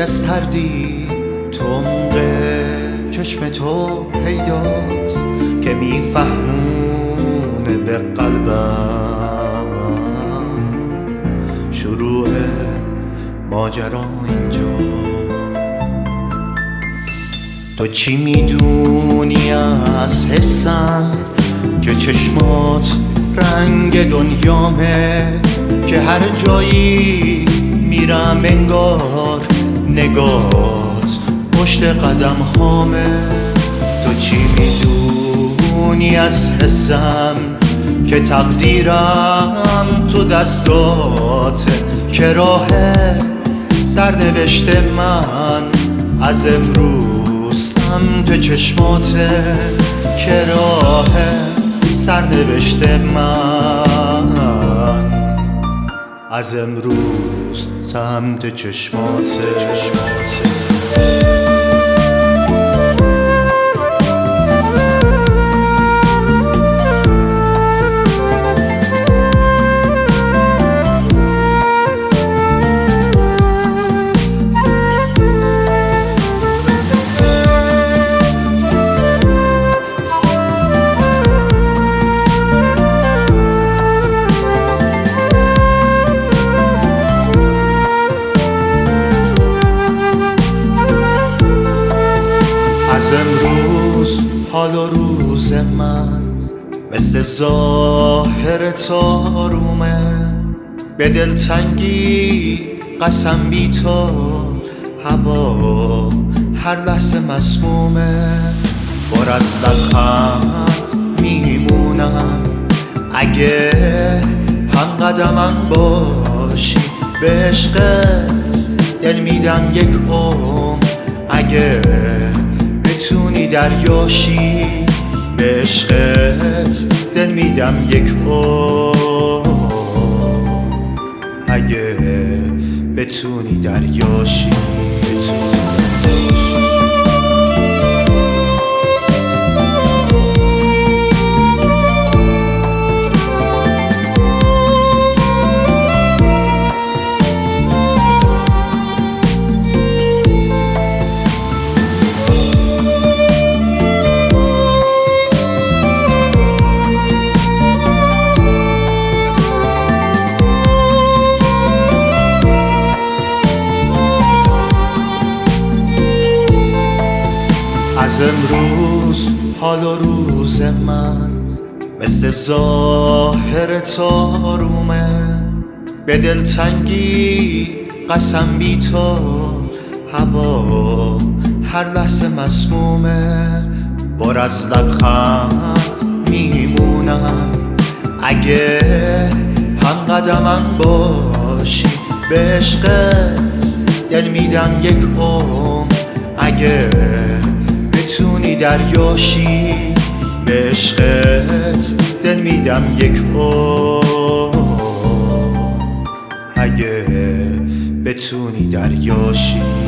از تردید تو عمق چشم تو پیداست که میفهمونه به قلبم شروع ماجرا اینجا. تو چی میدونی از حسم که چشمات رنگ دنیامه، که هر جایی میرم انگار نگات پشت قدم هامه. تو چی میدونی از حسم که تقدیرم تو دستاته، که راه سرنوشت من از امروز سمت چشماته، که راه سرنوشت من از امروز سمت چشماته. از امروز حال و روز من مثل ظاهر تارومه، به دلتنگی قسم بی تو هوا هر لحظه مسمومه. پر از لبخند میمونم اگه هم قدمم باشی، به عشقت دل میدم یک عمر اگه بتونی دریاشی، به عشقت دل میدم یک عمر اگه بتونی دریاشی. از امروز حال و روز من مثل ظاهر تارومه، به دلتنگی قسم بی تو هوا هر لحظه مسمومه. پر از لبخند میمونم اگه هم قدمم باشی، به عشقت دل میدم یک عمر اگه بتونی دریاشی، به عشقت دل میدم یک عمر اگه بتونی دریاشی.